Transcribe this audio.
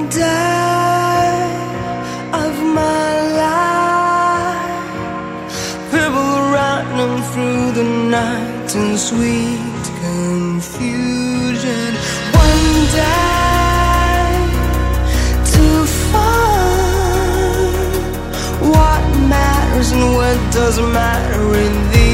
day of my life, people running through the night in sweet confusion. One day to find what matters and what doesn't matter in the